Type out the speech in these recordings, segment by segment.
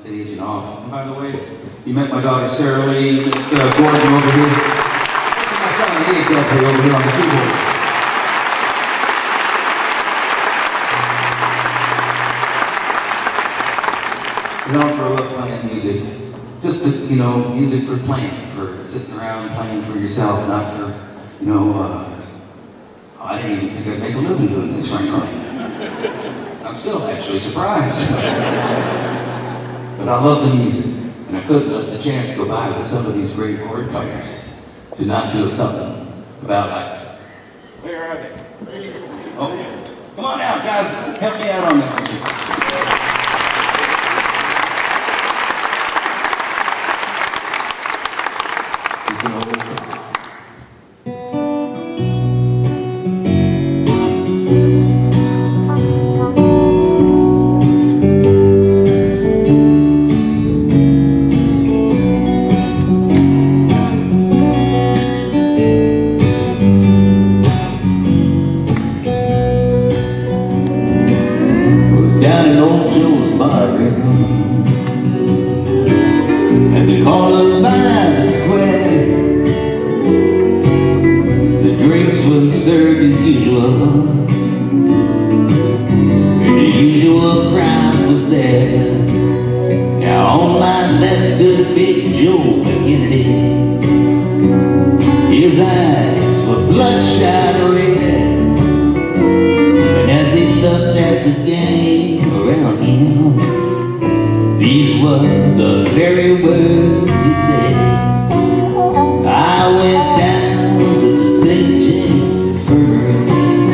stage and off. And by the way, you met my daughter Sarah Lee, Gordon over here. This is my son Nate Delphi over here on the keyboard. We all grew up playing music. Just, you know, music for playing, for sitting around playing for yourself, not for, you know, I didn't even think I'd make a living doing this, frankly. I'm still actually surprised. But I love the music, and I couldn't let the chance go by with some of these great chord players to not do something about, like, where are they? Oh, come on out, guys, help me out on this one. Down in old Joe's bar at the corner by the square, the drinks were served as usual, and the usual crowd was there. Now on my left stood Big Joe Kennedy. His eyes were bloodshot red, and as he looked at the game around him, these were the very words he said. I went down to the St. James Infirmary.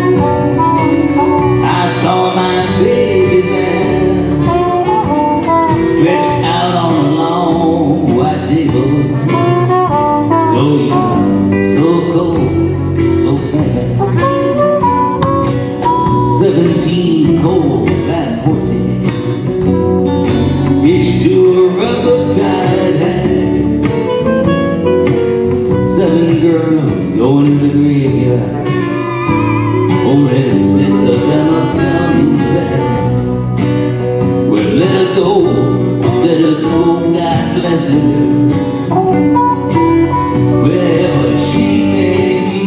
I saw my baby there, stretched out on a long white table, so young, so cold, so fair. 17 cold black horses hitched to a rubber-tied hat. 7 girls going to the graveyard, only 6 of them are coming back. Well, let her go, God bless her, wherever she may be.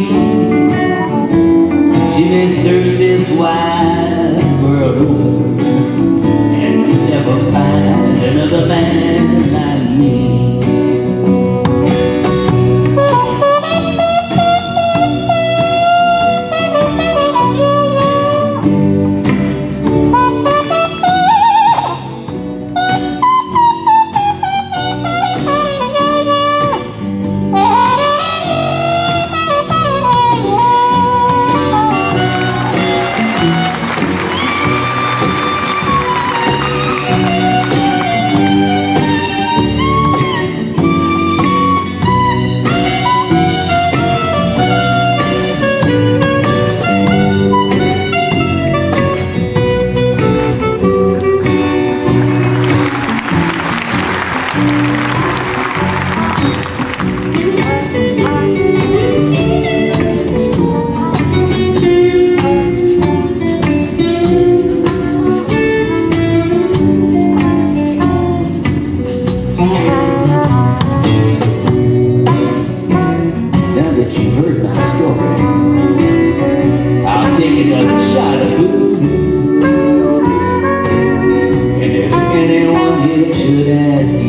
She may search this wide world over and never find another man like me. Now that you've heard my story, I'll take another shot of booze. And if anyone here should ask you,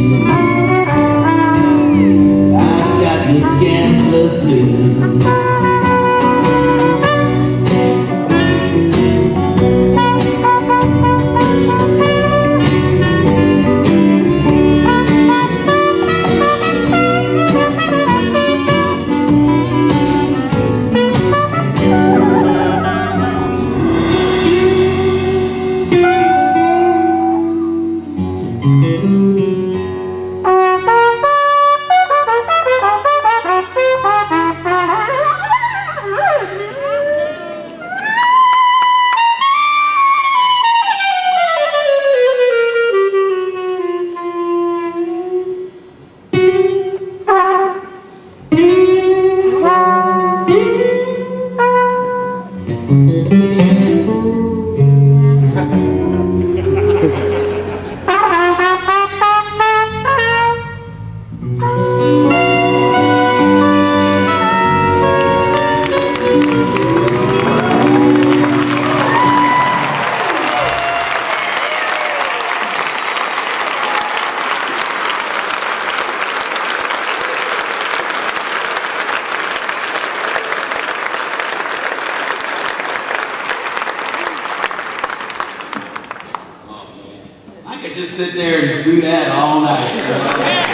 I've got the gambler's blues. just sit there and do that all night.